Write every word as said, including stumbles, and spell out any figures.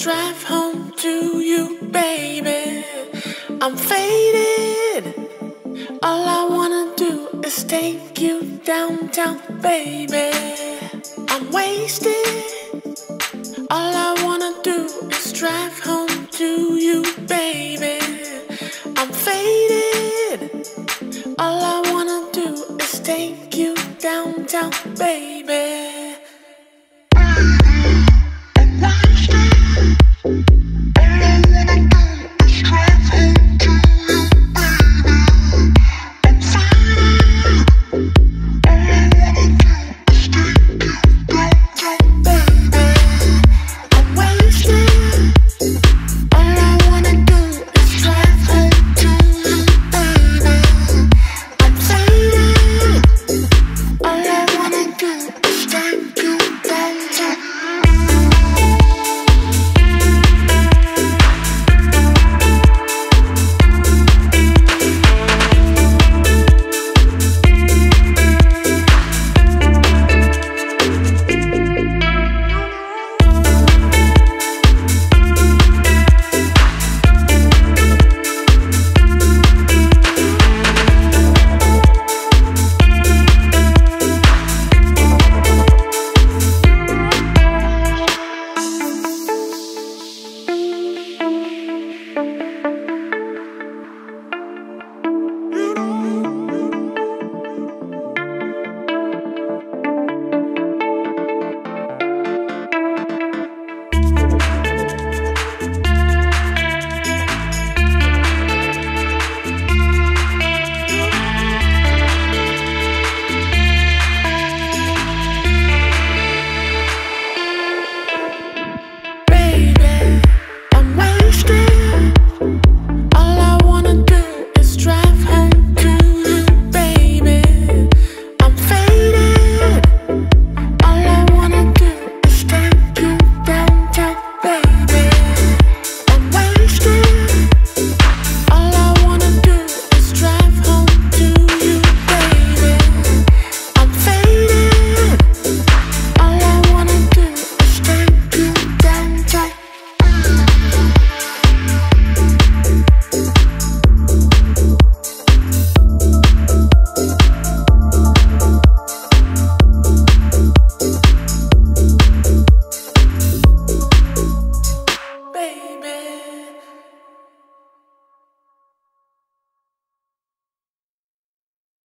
drive home to you, baby. I'm faded. All I wanna do is take you downtown, baby. I'm wasted. All I wanna do is drive home to you, baby. I'm faded. All I wanna do is take you downtown, baby.